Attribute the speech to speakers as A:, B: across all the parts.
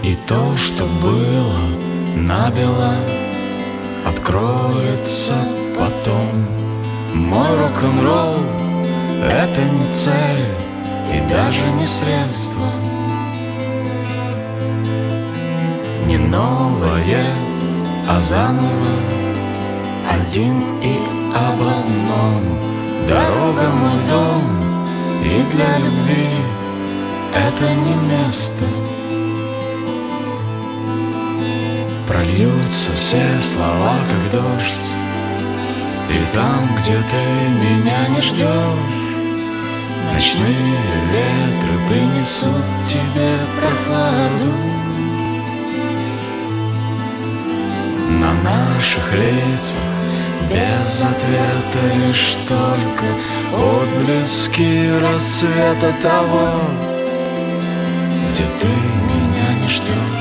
A: И то, что было набело, откроется потом. Мой рок-н-ролл — это не цель и даже не средство, не новое, а заново, один и об одном. Дорога — мой дом, и для любви это не место. Прольются все слова, как дождь, и там, где ты меня не ждешь, ночные ветры принесут тебе прохладу. На наших лицах без ответа лишь только отблески рассвета того, где ты меня не ждешь.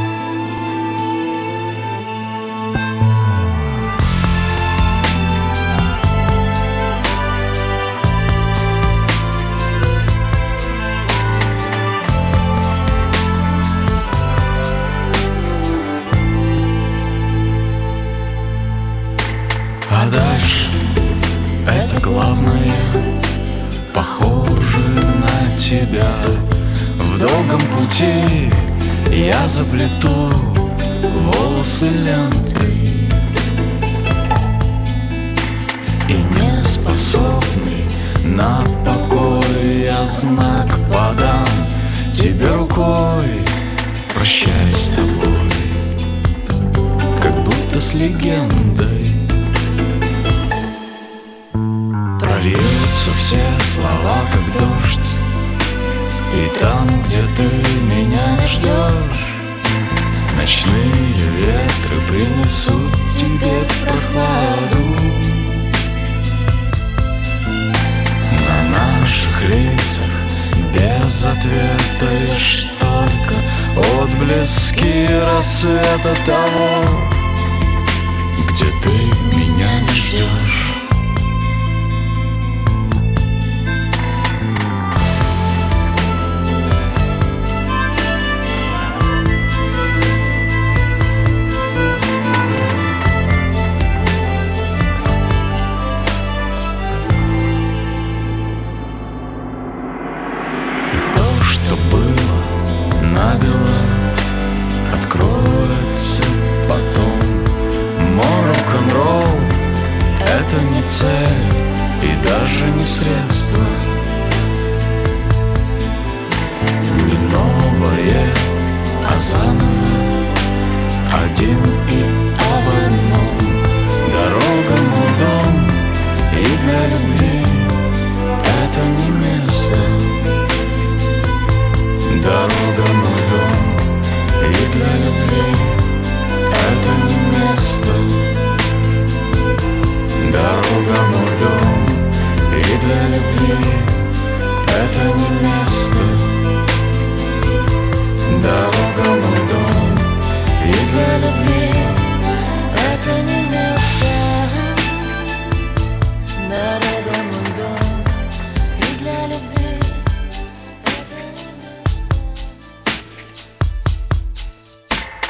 A: А дальше это главное, похоже на тебя. В долгом пути я заплету волосы лентой, и не способный на покой я знак подам тебе рукой. Прощай с тобой, как будто с легендой. Прольются все слова, как дождь, и там, где ты меня не ждешь, ночные ветры принесут тебе прохладу. На наших лицах без ответа лишь только отблески рассвета того, где ты меня не ждешь. Что было набело, откроется потом. Мой рок-н-ролл — это не цель и даже не средство, не новое, а заново, один и